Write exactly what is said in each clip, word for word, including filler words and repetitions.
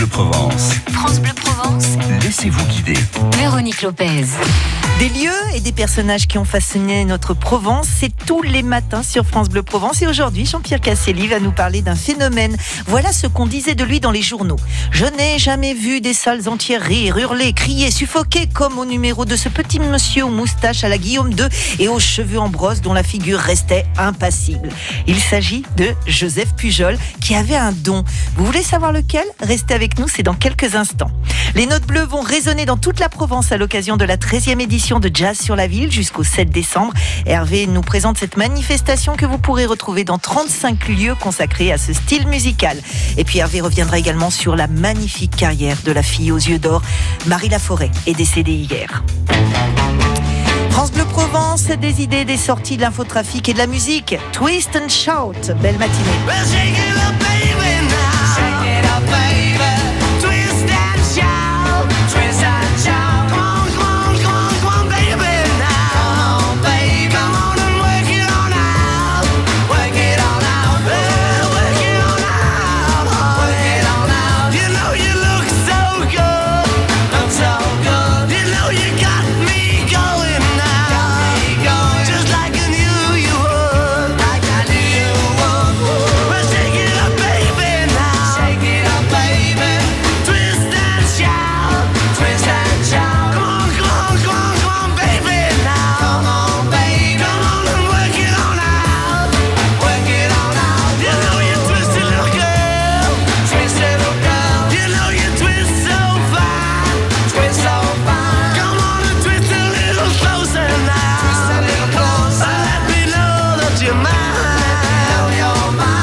Bleu Provence. France Bleu Provence. Laissez-vous guider. Véronique Lopez. Des lieux et des personnages qui ont façonné notre Provence, c'est tous les matins sur France Bleu Provence. Et aujourd'hui, Jean-Pierre Casselli va nous parler d'un phénomène. Voilà ce qu'on disait de lui dans les journaux. Je n'ai jamais vu des salles entières rire, hurler, crier, suffoquer comme au numéro de ce petit monsieur aux moustaches à la Guillaume deux et aux cheveux en brosse dont la figure restait impassible. Il s'agit de Joseph Pujol qui avait un don. Vous voulez savoir lequel ? Restez avec nous, c'est dans quelques instants. Les notes bleues vont résonner dans toute la Provence à l'occasion de la treizième édition de Jazz sur la ville jusqu'au sept décembre. Hervé nous présente cette manifestation que vous pourrez retrouver dans trente-cinq lieux consacrés à ce style musical. Et puis Hervé reviendra également sur la magnifique carrière de la fille aux yeux d'or. Marie Laforêt est décédée hier. France Bleu Provence, des idées, des sorties, de l'infotrafic et de la musique. Twist and shout. Belle matinée. Well, shake it up, baby, now. Shake it up, baby. Twist and shout. Twist and shout. Come on, come on, come on, come on, baby, now. Come on, baby. Come on and work it on out. Work it on out. Well, work it on out. Work it on out. You know you look so good. Look so good. You know you got me going now. Got me going. Just like I knew you would. Like I knew you would. Well, shake it up, baby, now. Shake it up, baby. Twist and shout. Twist and shout. Come on, come on, come on, come on, baby, now. Come on, baby. Come on and work it on out. Work it on out. You know you twisted little girl. Twisted little girl. You know you twist so fine. Twist so fine. Come on and twist a little closer now. Twist a little closer. Let me know that you're mine. Know you're mine.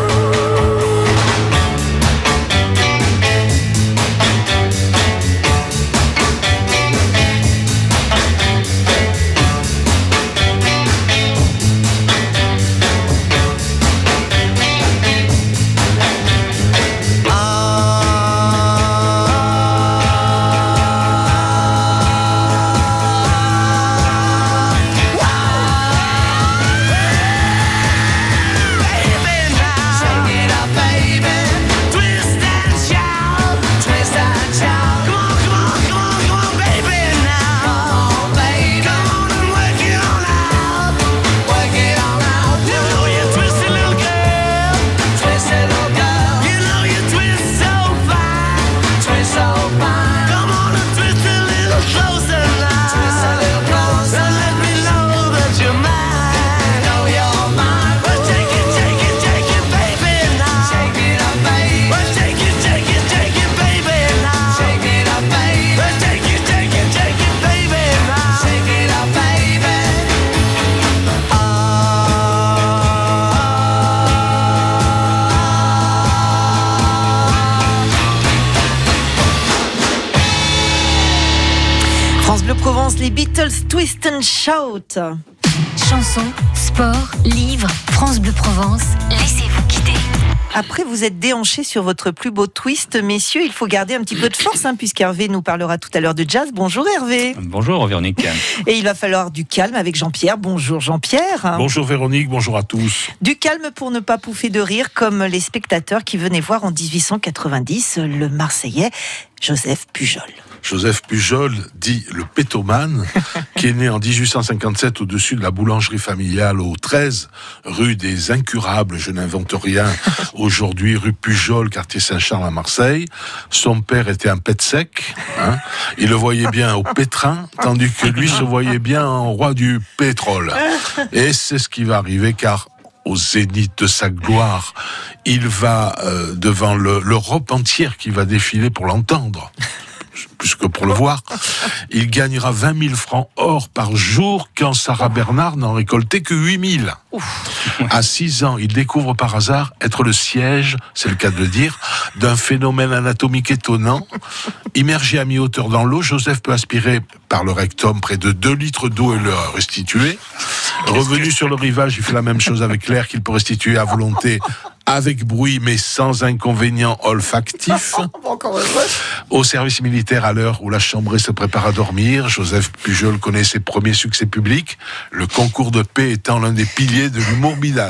Baby, now. Shake it up, baby. Twist and shout. Twist and shout. Come on, come on, come on, come on, baby, now. Come on, baby. Come on and work it on out. Work it on out. You know you twisted little girl. Twisted little girl. You know you twist so fine. Twist so fine. Come on and twist a little closer now. Twist a little closer. Let me know that you're mine. Know you're mine. Well, shake it, shake it, shake it, baby, now. Shake it up, baby. Well, shake it, shake it, shake it, baby, now. Shake it up, baby. Well, shake it, shake it, shake it, baby, now. Shake it up, baby. France Bleu Provence, les Beatles, Twist and shout. Chansons, sport, livres, France Bleu Provence. Laissez-vous guider. Après, vous êtes déhanchés sur votre plus beau twist, messieurs. Il faut garder un petit peu de force, hein, puisqu'Hervé nous parlera tout à l'heure de jazz. Bonjour Hervé. Bonjour Véronique. Et il va falloir du calme avec Jean-Pierre. Bonjour Jean-Pierre. Bonjour Véronique, bonjour à tous. Du calme pour ne pas pouffer de rire, comme les spectateurs qui venaient voir en dix-huit cent quatre-vingt-dix le Marseillais Joseph Pujol. Joseph Pujol, dit le pétomane, qui est né en dix-huit cent cinquante-sept au-dessus de la boulangerie familiale au treize, rue des Incurables, je n'invente rien, aujourd'hui rue Pujol, quartier Saint-Charles à Marseille. Son père était un pet sec, hein. Il le voyait bien au pétrin, tandis que lui se voyait bien en roi du pétrole. Et c'est ce qui va arriver, car au zénith de sa gloire, il va euh, devant le, l'Europe entière qui va défiler pour l'entendre. Plus que pour le voir, il gagnera vingt mille francs or par jour quand Sarah Bernard n'en récoltait que huit mille. À six ans, il découvre par hasard être le siège, c'est le cas de le dire, d'un phénomène anatomique étonnant. Immergé à mi-hauteur dans l'eau, Joseph peut aspirer par le rectum près de deux litres d'eau et le restituer. Revenu sur le rivage, il fait la même chose avec l'air qu'il peut restituer à volonté, avec bruit mais sans inconvénient olfactif. Au service militaire, à l'heure où la chambrée se prépare à dormir, Joseph Pujol connaît ses premiers succès publics, le concours de paix étant l'un des piliers de l'humour bidasse.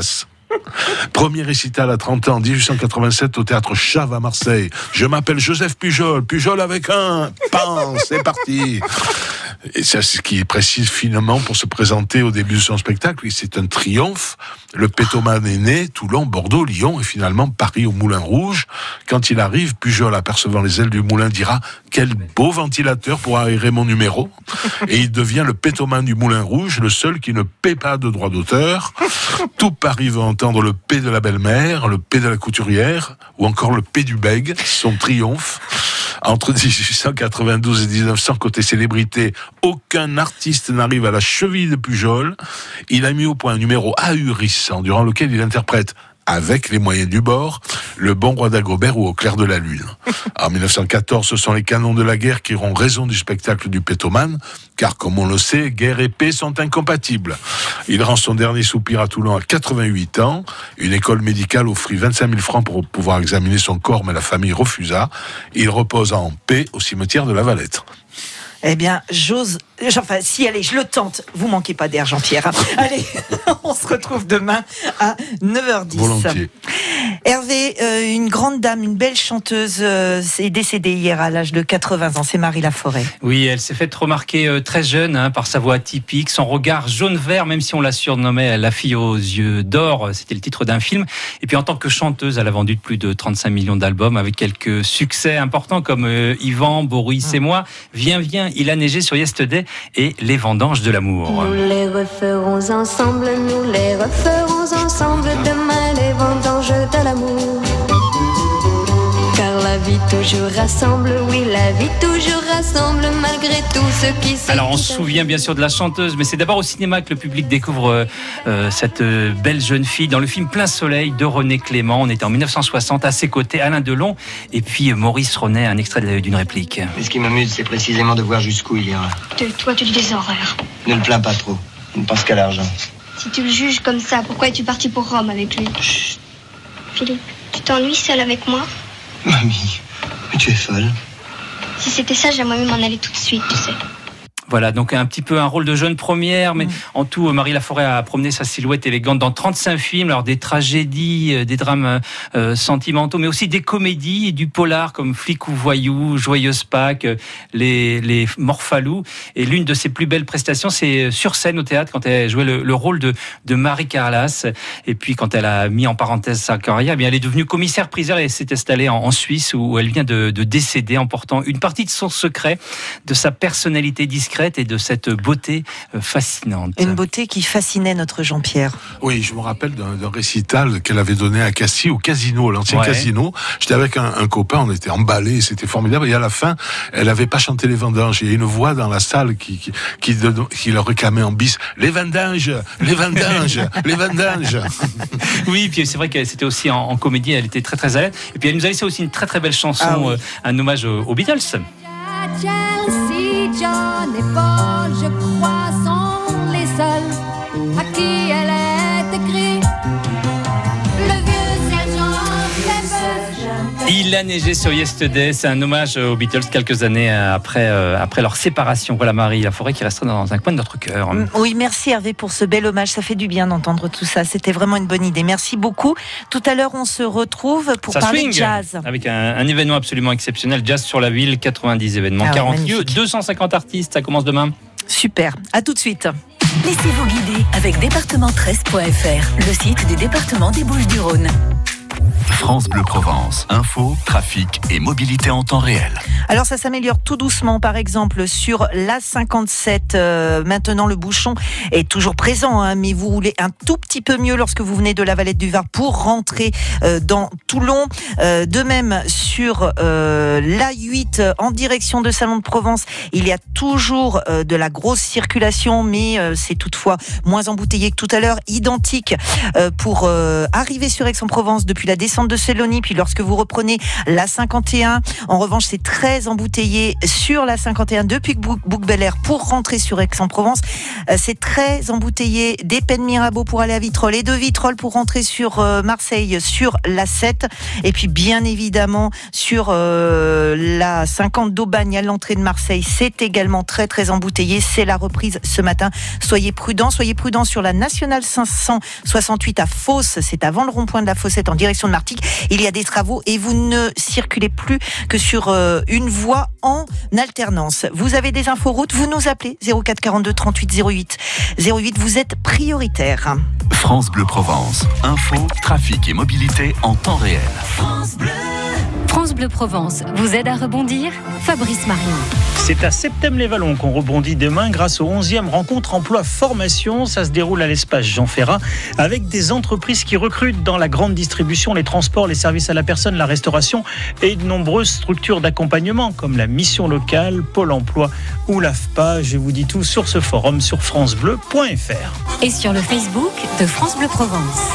Premier récital à trente ans, dix-huit cent quatre-vingt-sept, au théâtre Chave à Marseille. Je m'appelle Joseph Pujol, Pujol avec un, pan, c'est parti. Et c'est ce qui est précis finement pour se présenter au début de son spectacle. Oui, c'est un triomphe. Le pétomane est né, Toulon, Bordeaux, Lyon et finalement Paris au Moulin Rouge. Quand il arrive, Pujol, apercevant les ailes du moulin, dira « Quel beau ventilateur pour aérer mon numéro !» Et il devient le pétomane du Moulin Rouge, le seul qui ne paie pas de droit d'auteur. Tout Paris veut entendre le P de la belle-mère, le P de la couturière ou encore le P du bègue, son triomphe. Entre dix-huit cent quatre-vingt-douze et dix-neuf cents, côté célébrité, aucun artiste n'arrive à la cheville de Pujol. Il a mis au point un numéro ahurissant durant lequel il interprète, avec les moyens du bord, le bon roi d'Agobert ou au clair de la lune. En dix-neuf cent quatorze, ce sont les canons de la guerre qui auront raison du spectacle du pétomane, car comme on le sait, guerre et paix sont incompatibles. Il rend son dernier soupir à Toulon à quatre-vingt-huit ans. Une école médicale offrit vingt-cinq mille francs pour pouvoir examiner son corps, mais la famille refusa. Il repose en paix au cimetière de la Valette. Eh bien, j'ose... Enfin, si, allez, je le tente. Vous manquez pas d'air, Jean-Pierre. Allez, on se retrouve demain à neuf heures dix. Volontiers. Hervé, euh, une grande dame, une belle chanteuse, euh, est décédée hier à l'âge de quatre-vingts ans. C'est Marie Laforêt. Oui, elle s'est faite remarquer euh, très jeune hein, par sa voix atypique, son regard jaune-vert, même si on la surnommait la fille aux yeux d'or. C'était le titre d'un film. Et puis en tant que chanteuse, elle a vendu plus de trente-cinq millions d'albums avec quelques succès importants comme euh, Yvan, Boris et moi, Viens, viens, il a neigé sur Yesterday et Les vendanges de l'amour. Nous les referons ensemble, nous les referons ensemble demain, les vendanges de l'amour. Car la vie toujours rassemble, oui, la vie toujours rassemble malgré tout ce qui se... Alors on se souvient bien sûr de la chanteuse, mais c'est d'abord au cinéma que le public découvre euh, cette belle jeune fille dans le film Plein Soleil de René Clément. On était en dix-neuf cent soixante, à ses côtés Alain Delon et puis Maurice Ronet, un extrait d'une réplique. Mais ce qui m'amuse, c'est précisément de voir jusqu'où il ira. De toi, tu dis des horreurs. Ne le plains pas trop, il ne pense qu'à l'argent. Si tu le juges comme ça, pourquoi es-tu parti pour Rome avec lui? Chut. Philippe, tu t'ennuies seul avec moi? Mamie, mais tu es folle. Si c'était ça, j'aimerais mieux m'en aller tout de suite, tu sais. Voilà, donc un petit peu un rôle de jeune première, mais mmh. en tout, Marie Laforêt a promené sa silhouette élégante dans trente-cinq films, alors des tragédies, des drames euh, sentimentaux, mais aussi des comédies et du polar comme Flic ou Voyou, Joyeuse Pâques, les, les Morphalous. Et l'une de ses plus belles prestations, c'est sur scène au théâtre, quand elle jouait le, le rôle de, de Marie Carlas. Et puis quand elle a mis en parenthèse sa carrière, eh bien, elle est devenue commissaire-priseur et s'est installée en, en Suisse, où elle vient de, de décéder en portant une partie de son secret, de sa personnalité discrète et de cette beauté fascinante. Une beauté qui fascinait notre Jean-Pierre. Oui, je me rappelle d'un, d'un récital qu'elle avait donné à Cassis, au casino, l'ancien ouais. casino. J'étais avec un, un copain, on était emballés, c'était formidable. Et à la fin, elle n'avait pas chanté les vendanges. Il y a une voix dans la salle qui, qui, qui, qui leur réclamait en bis « Les vendanges, les vendanges, les vendanges ». Oui, puis c'est vrai que c'était aussi en, en comédie, elle était très très à l'aise. Et puis elle nous a laissé aussi une très très belle chanson, ah oui. euh, un hommage aux, aux Beatles. Chelsea, John et Paul, je crois, sont les seuls à qui elle est écrite. Le vieux sergent Pepper. Il a neigé sur Yesterday, c'est un hommage aux Beatles quelques années après, euh, après leur séparation. Voilà Marie Laforêt qui restera dans un coin de notre cœur. Oui, merci Hervé pour ce bel hommage, ça fait du bien d'entendre tout ça, c'était vraiment une bonne idée. Merci beaucoup. Tout à l'heure, on se retrouve pour ça parler swing, de jazz. Avec un, un événement absolument exceptionnel, Jazz sur la ville, quatre-vingt-dix événements, ah, quarante lieux, deux cent cinquante artistes, ça commence demain. Super, à tout de suite. Laissez-vous guider avec département treize point f r, le site du département des Bouches-du-Rhône. France Bleu Provence, info, trafic et mobilité en temps réel. Alors ça s'améliore tout doucement, par exemple sur l'A cinquante-sept. Euh, maintenant le bouchon est toujours présent, hein, mais vous roulez un tout petit peu mieux lorsque vous venez de la Valette du Var pour rentrer euh, dans Toulon. Euh, de même sur euh, l'A huit en direction de Salon de Provence, il y a toujours euh, de la grosse circulation, mais euh, c'est toutefois moins embouteillé que tout à l'heure. Identique euh, pour euh, arriver sur Aix-en-Provence depuis la descente de Célonie, puis lorsque vous reprenez l'A cinquante et un, en revanche c'est très très embouteillé sur la cinquante et un depuis Bouc-Bel-Air pour rentrer sur Aix-en-Provence. Euh, c'est très embouteillé des Pennes Mirabeau pour aller à Vitrolles et de Vitrolles pour rentrer sur euh, Marseille sur l'A sept. Et puis bien évidemment sur euh, la cinquante d'Aubagne à l'entrée de Marseille, c'est également très très embouteillé. C'est la reprise ce matin. Soyez prudents, soyez prudents sur la nationale cinq cent soixante-huit à Fos. C'est avant le rond-point de la Fossette en direction de Martigues. Il y a des travaux et vous ne circulez plus que sur euh, une voie en alternance. Vous avez des infos routes, vous nous appelez zéro quatre quarante-deux trente-huit zéro huit zéro huit. Vous êtes prioritaire. France Bleu Provence. Info, trafic et mobilité en temps réel. France Bleu. France Bleu Provence vous aide à rebondir. Fabrice Marine. C'est à Septem-les-Vallons qu'on rebondit demain grâce aux onzième rencontres emploi-formation. Ça se déroule à l'espace Jean Ferrat avec des entreprises qui recrutent dans la grande distribution, les transports, les services à la personne, la restauration et de nombreuses structures d'accompagnement comme la mission locale, Pôle emploi ou l'A F P A. Je vous dis tout sur ce forum sur francebleu point f r. Et sur le Facebook de France Bleu Provence.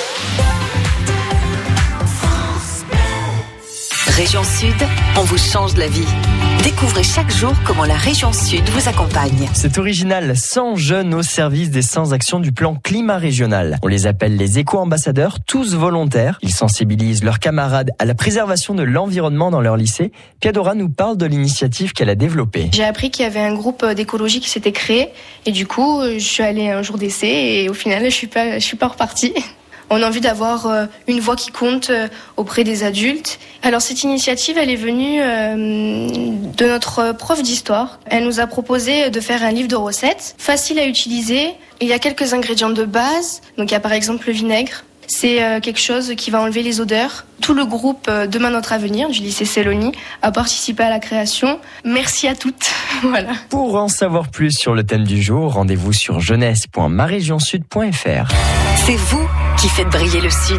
Région Sud, on vous change la vie. Découvrez chaque jour comment la Région Sud vous accompagne. C'est original, cent jeunes au service des cent actions du plan climat régional. On les appelle les éco-ambassadeurs, tous volontaires. Ils sensibilisent leurs camarades à la préservation de l'environnement dans leur lycée. Piadora nous parle de l'initiative qu'elle a développée. J'ai appris qu'il y avait un groupe d'écologie qui s'était créé et du coup, je suis allée un jour d'essai et au final, je suis pas, je suis pas repartie. On a envie d'avoir une voix qui compte auprès des adultes. Alors cette initiative, elle est venue de notre prof d'histoire. Elle nous a proposé de faire un livre de recettes, facile à utiliser. Il y a quelques ingrédients de base. Donc il y a par exemple le vinaigre. C'est quelque chose qui va enlever les odeurs. Tout le groupe Demain Notre Avenir du lycée Célonie a participé à la création. Merci à toutes. Voilà. Pour en savoir plus sur le thème du jour, rendez-vous sur jeunesse point ma région sud point f r. C'est vous qui faites briller le Sud.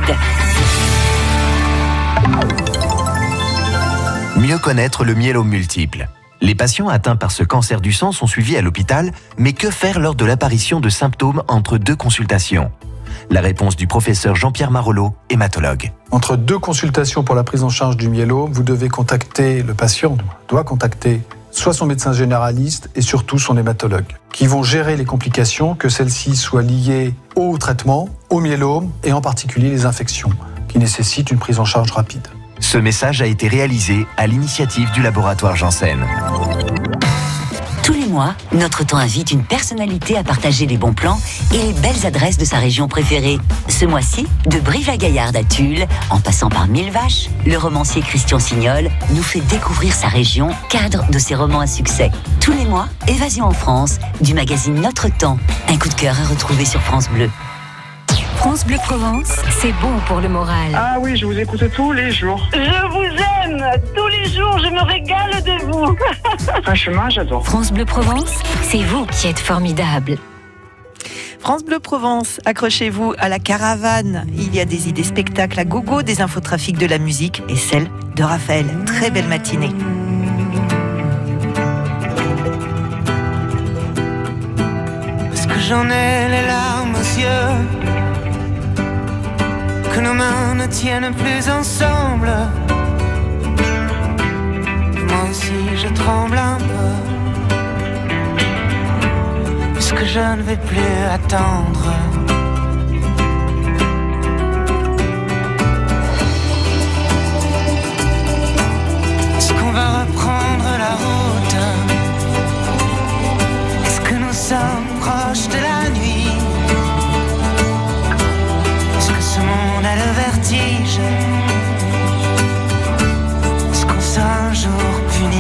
Mieux connaître le myélome multiple. Les patients atteints par ce cancer du sang sont suivis à l'hôpital, mais que faire lors de l'apparition de symptômes entre deux consultations ? La réponse du professeur Jean-Pierre Marolleau, hématologue. Entre deux consultations pour la prise en charge du myélome, vous devez contacter, le patient doit contacter soit son médecin généraliste et surtout son hématologue, qui vont gérer les complications, que celles-ci soient liées au traitement, au myélome et en particulier les infections, qui nécessitent une prise en charge rapide. Ce message a été réalisé à l'initiative du laboratoire Janssen. Tous les mois, notre temps invite une personnalité à partager les bons plans et les belles adresses de sa région préférée. Ce mois-ci, de Brive-la-Gaillarde à Tulle, en passant par Mille Vaches, le romancier Christian Signol nous fait découvrir sa région, cadre de ses romans à succès. Tous les mois, Évasion en France, du magazine Notre Temps. Un coup de cœur à retrouver sur France Bleu. France Bleu Provence, c'est bon pour le moral. Ah oui, je vous écoute tous les jours. Je vous aime tous les jours, je me régale de vous. Franchement, j'adore. France Bleu Provence, c'est vous qui êtes formidable. France Bleu Provence, accrochez-vous à la caravane. Il y a des idées spectacles à gogo, des infotrafics de la musique et celle de Raphaël. Très belle matinée. Est-ce que j'en ai les larmes aux yeux, que nos mains ne tiennent plus ensemble? Moi aussi je tremble un peu, puisque je ne vais plus attendre. Est-ce qu'on va reprendre la route? Est-ce que nous sommes proches de la nuit? Est-ce que ce monde a le vertige? Est-ce qu'on sera un jour puni?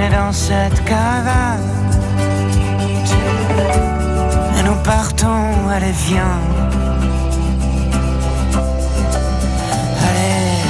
est dans cette caravane. Et nous partons, allez viens. Allez,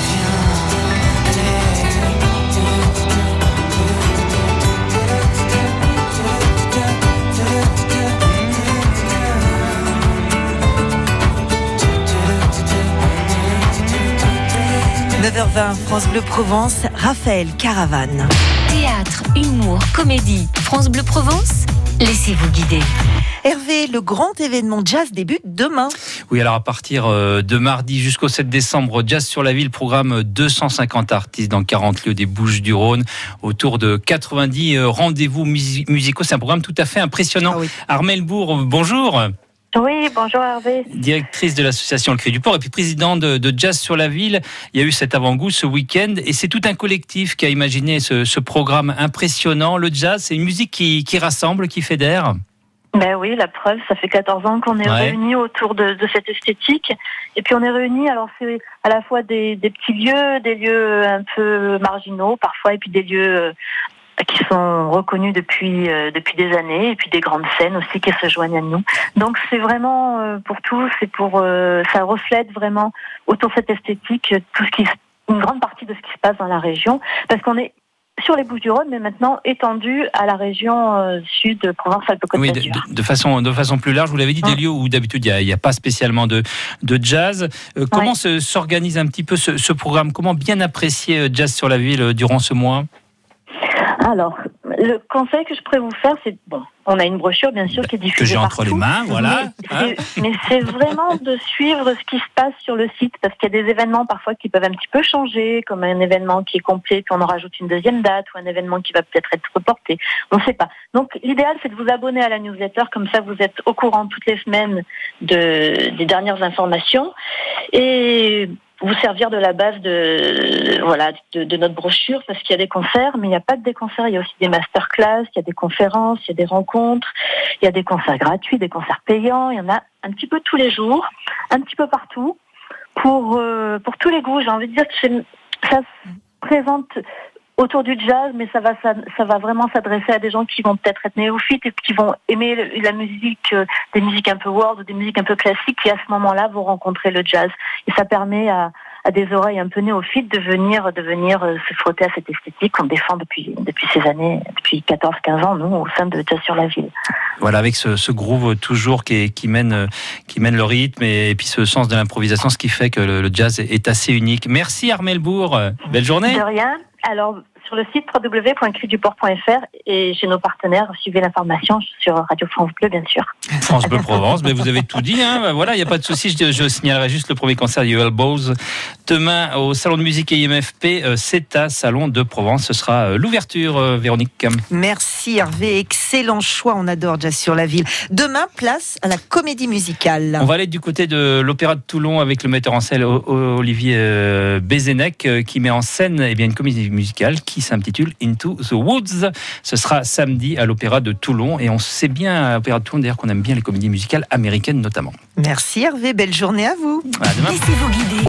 neuf heures vingt, France Bleu Provence, Raphaël Caravane. Théâtre, humour, comédie, France Bleu Provence, laissez-vous guider. Hervé, le grand événement jazz débute demain. Oui, alors à partir de mardi jusqu'au sept décembre, Jazz sur la ville, programme deux cent cinquante artistes dans quarante lieux des Bouches-du-Rhône, autour de quatre-vingt-dix rendez-vous musicaux. C'est un programme tout à fait impressionnant. Ah oui. Armelle Bourg, bonjour. Oui, bonjour Hervé. Directrice de l'association Le Cri du Port et puis présidente de, de Jazz sur la ville. Il y a eu cet avant-goût ce week-end et c'est tout un collectif qui a imaginé ce, ce programme impressionnant. Le jazz, c'est une musique qui, qui rassemble, qui fédère. Ben oui, la preuve, ça fait quatorze ans qu'on est ouais. réunis autour de, de cette esthétique. Et puis on est réunis, alors c'est à la fois des, des petits lieux, des lieux un peu marginaux parfois, et puis des lieux qui sont reconnus depuis euh, depuis des années, et puis des grandes scènes aussi qui se joignent à nous. Donc c'est vraiment euh, pour tous, c'est pour euh, ça reflète vraiment autour de cette esthétique tout ce qui, une grande partie de ce qui se passe dans la région, parce qu'on est sur les Bouches-du-Rhône, mais maintenant étendu à la région euh, sud de Provence-Alpes-Côte d'Azur. Oui, de, de, façon, de façon plus large, vous l'avez dit, des lieux où d'habitude il n'y a, a pas spécialement de, de jazz. Euh, comment ouais. se, s'organise un petit peu ce, ce programme ? Comment bien apprécier Jazz sur la ville durant ce mois ? Alors, le conseil que je pourrais vous faire, c'est, bon, on a une brochure bien sûr qui est diffusée que j'ai partout, entre les mains, voilà. Mais, hein c'est, mais c'est vraiment de suivre ce qui se passe sur le site, parce qu'il y a des événements parfois qui peuvent un petit peu changer, comme un événement qui est complet, puis on en rajoute une deuxième date, ou un événement qui va peut-être être reporté. On ne sait pas. Donc, l'idéal, c'est de vous abonner à la newsletter, comme ça vous êtes au courant toutes les semaines de, des dernières informations. Et vous servir de la base de voilà de, de notre brochure, parce qu'il y a des concerts, mais il n'y a pas que des concerts, il y a aussi des masterclass, il y a des conférences, il y a des rencontres, il y a des concerts gratuits, des concerts payants, il y en a un petit peu tous les jours, un petit peu partout, pour euh, pour tous les goûts. J'ai envie de dire que c'est, ça se présente autour du jazz, mais ça va ça, ça va vraiment s'adresser à des gens qui vont peut-être être néophytes et qui vont aimer le, la musique, euh, des musiques un peu world ou des musiques un peu classiques, qui à ce moment-là vont rencontrer le jazz. Et ça permet à, à des oreilles un peu néophytes de venir, de venir euh, se frotter à cette esthétique qu'on défend depuis depuis ces années, depuis quatorze quinze ans, nous, au sein de Jazz sur la ville. Voilà, avec ce, ce groove toujours qui, est, qui mène qui mène le rythme et, et puis ce sens de l'improvisation, ce qui fait que le, le jazz est assez unique. Merci Armelle Bourg, belle journée. De rien. Alors, sur le site w w w point cri du port point f r et chez nos partenaires, suivez l'information sur Radio France Bleu, bien sûr. France Bleu Provence, mais vous avez tout dit, hein. Ben voilà, il n'y a pas de souci. Je, je signalerai juste le premier concert du Elbows demain au Salon de musique I M F P, c'est à Salon de Provence. Ce sera l'ouverture, Véronique. Merci Hervé, excellent choix, on adore Jazz sur la ville. Demain, place à la comédie musicale. On va aller du côté de l'Opéra de Toulon avec le metteur en scène Olivier Bézénec qui met en scène eh bien, une comédie musicale qui s'intitule Into the Woods. Ce sera samedi à l'Opéra de Toulon et on sait bien à l'Opéra de Toulon d'ailleurs qu'on aime bien les comédies musicales américaines notamment. Merci Hervé, belle journée à vous. À demain. Laissez-vous guider.